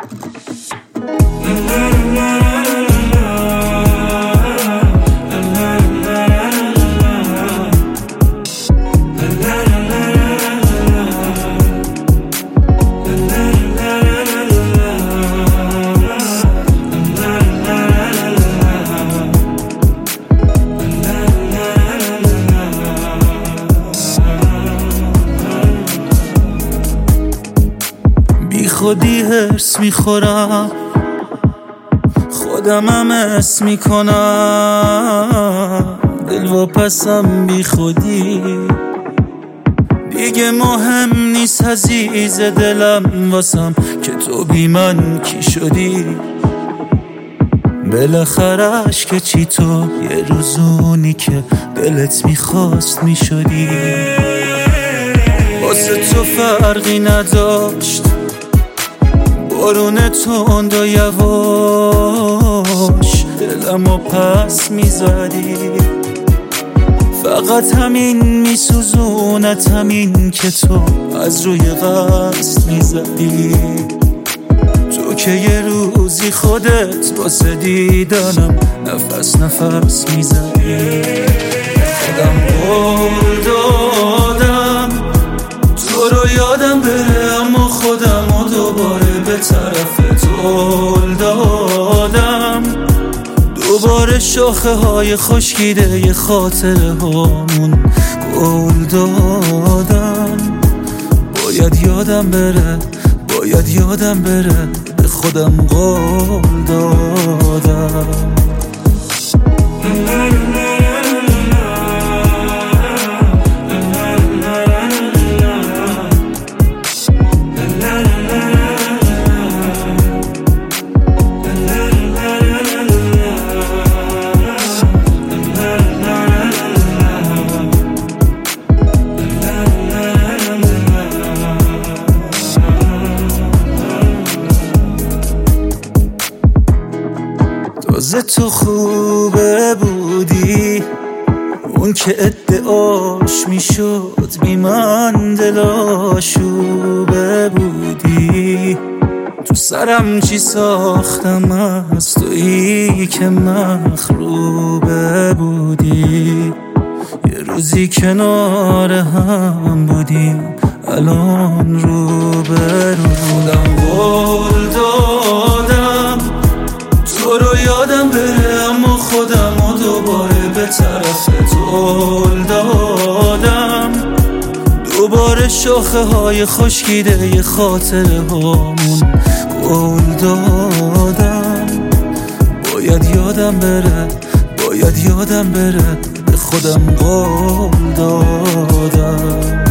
بی خودی هرس میخورم، خودمم حس میکنم، دل واپسم بی خودی. دیگه مهم نیست عزیز دلم واسم که تو بی من کی شدی. بالاخره که چی تو یه روزونی که دلت میخواست میشدی. واسه تو فرقی نداشت بارون تند و یواش دلمو پس میزدی. فقط همین میسوزونت، همین که تو از روی قصد میزدی. تو که یه روزی خودت واسه دیدنم نفس نفس میزدی. خودم قول دادم تو رو یادم بره، اما خودم رو دوباره به طرف تو دادم. دوباره شاخه های خشکیده ی خاطره هامون گل دادم. باید یادم بره، باید یادم بره، به خودم قول دادم. تازه تو خوبه بودی، اون که ادعاش میشد بی من دلاشوبه بودی. تو سرم چی ساختم از تویی که مخروبه بودی. یه روزی کنار هم بودیم الان رو به رو. خودم قول دادم تو رو یادم بره، اما خودم رو دوباره به طرف تو دادم. دوباره شاخه های خشکیده ی خاطره هامون گل دادم. باید یادم بره، باید یادم بره، به خودم قول دادم.